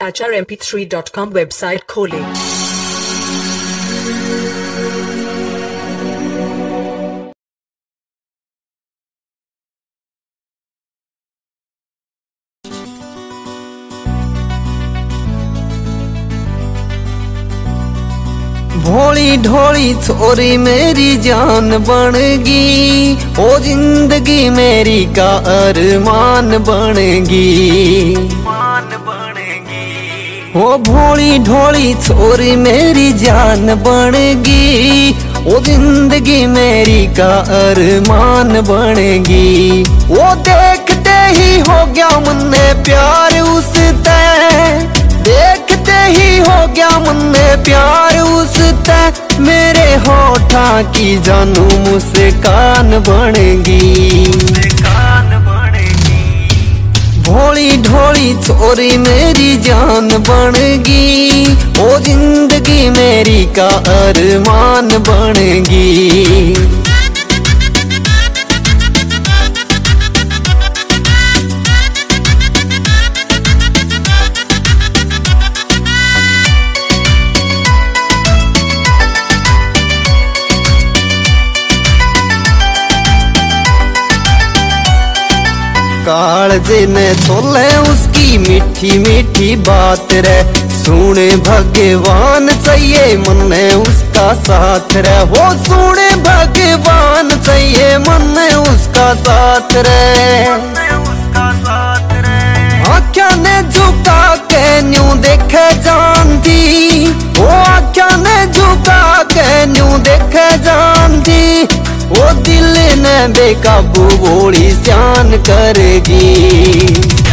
acharmp3.com website खोलें। भोली ढोली छोरी मेरी जान बनेगी, ओ जिंदगी मेरी का अरमान बनेगी। ओ भोली ढोली छोरी मेरी जान बनेगी, ओ जिंदगी मेरी का अरमान बनेगी। वो देखते ही हो गया मन में प्यार उससे, देखते ही हो गया मन में प्यार उससे। मेरे होठा की जानू मुस्कान बनेगी। भोली ढोली छोरी मेरी जान बनेगी, ओ जिंदगी मेरी का अरमान बनेगी। कालजे ने छोले उसकी मीठी मीठी बात रे, सुने भगवान चाहिए मन में उसका साथ रे। वो सुने भगवान चाहिए मन में उसका साथ रे। आँखों ने झुका के न्यू देखे जानती, वो आँखों ने झुका के न्यू देखे जानती। वो दिल ने बेकाबू बोली जान करेगी।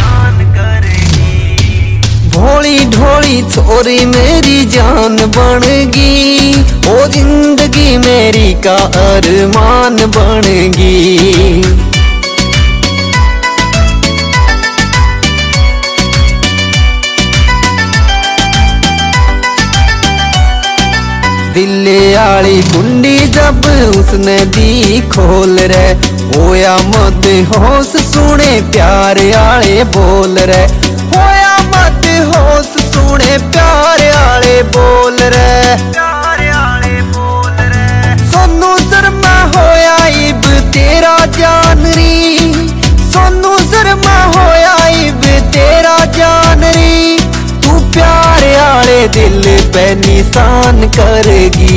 भोली ढोली छोरी मेरी जान बनेगी, ओ जिंदगी मेरी का अरमान बनेगी। दिल आली कुंडी जब उसने दी खोल रे, होया मत होश सुने प्यार आले बोल रे। होया मत होश सुने प्यार आले बोल रे। सोनू शर्मा होया इब तेरा जानरी, सोनू शर्मा होया इब तेरा जानरी। तू प्यार आले दिल पे निशान करेगी।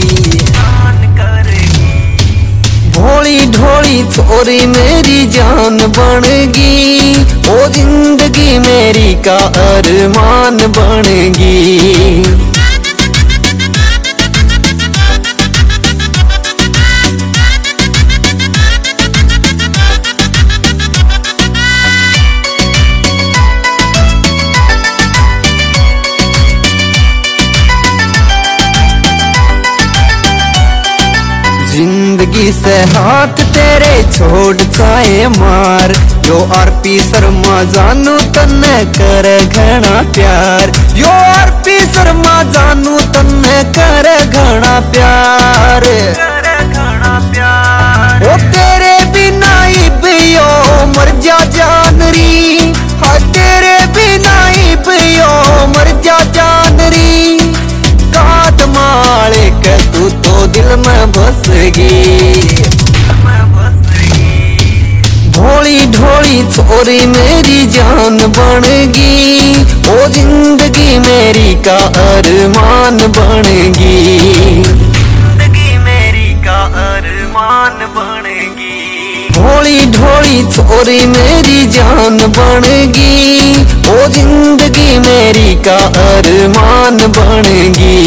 भोली ढोली छोरी मेरी जान बनेगी, ओ जिंदगी मेरी का अरमान बनेगी। जिंदगी से हाथ तेरे छोड़ छाए मार, यो आरपी शर्मा जानू तन्ने करे घना प्यार। यो आरपी शर्मा जानू तन्ने करे घना प्यार। ओ तेरे बिना इब यो मर जा जानरी, हाँ तेरे बिना इब यो मर जा जानरी। कात माले के तू तो दिल में बसेगी। भोली ढोली छोरी मेरी जान बनेगी, ओ जिंदगी मेरी का अरमान बनेगी। जिंदगी मेरी का अरमान बनेगी। भोली ढोली छोरी मेरी जान बनेगी, ओ जिंदगी मेरी का अरमान बनेगी।